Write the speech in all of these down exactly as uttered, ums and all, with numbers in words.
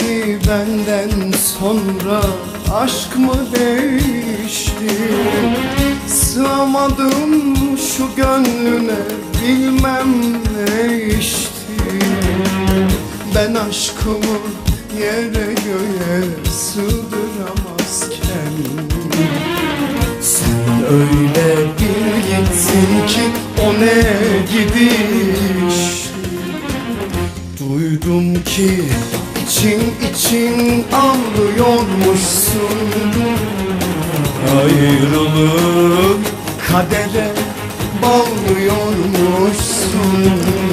değişti benden sonra? Aşk mı değişti? Sığamadım şu gönlüne, bilmem ne içti. Ben aşkımı yere göğe sığdıramazken, sen öyle bir gittin ki o ne gidiş. Duydum ki için için ağlıyormuşsun. Ayrılık kadere bağlıyormuşsun.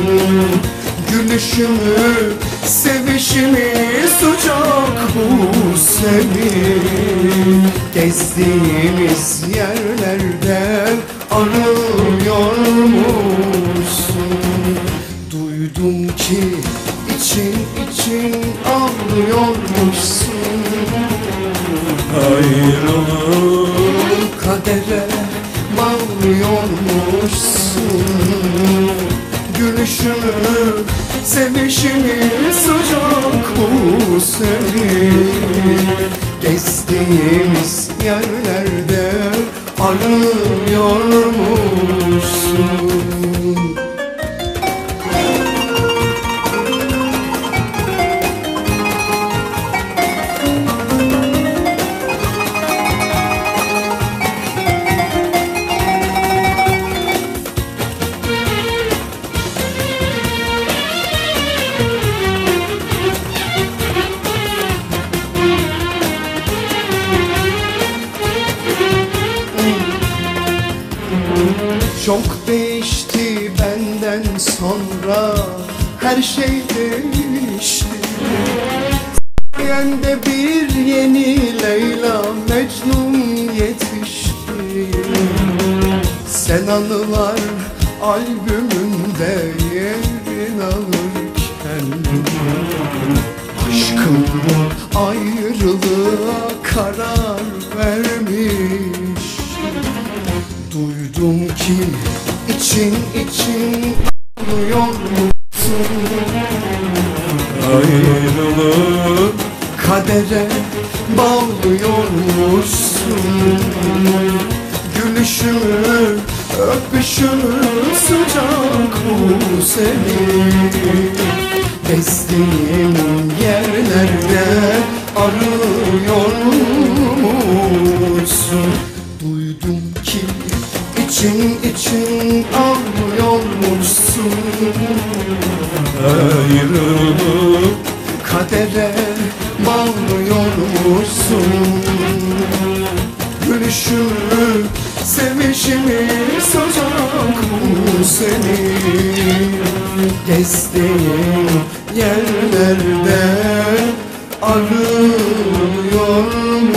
Gülüşümü, sevişimi sıcak bu senin. Gezdiğimiz yerlerde arıyormuşsun. Duydum ki için için ağlıyormuşsun. Ayrılık kadere bağlıyormuşsun. Gülüşümü, sevişimi sıcak bu senin. Gezdiğimiz yerlerde arıyormuşsun. Çok değişti benden sonra, her şey değişti. Sayende bir yeni Leyla Mecnun yetişti. Sen anılar albümünde yerin alırken, aşkım bu ayrılığa karar vermiş. Duydum ki için için ağlıyormuşsun. Ayrılık kadere bağlıyormuşsun. Gülüşümü, öpüşümü sıcak bu senin. Gezdiğim yerlerde arıyormuşsun. Duydum ki için için ağlıyormuşsun. Ayrılık kadere bağlıyormuşsun. Gülüşümü, sevişimi sıcak bu senin. Gezdiğin yerlerde arıyormuşsun.